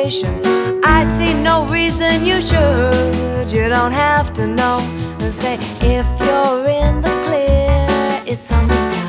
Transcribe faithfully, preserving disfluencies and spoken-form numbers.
conversation. I see no reason you should. You don't have to know. Say if you're in the clear, it's on the ground.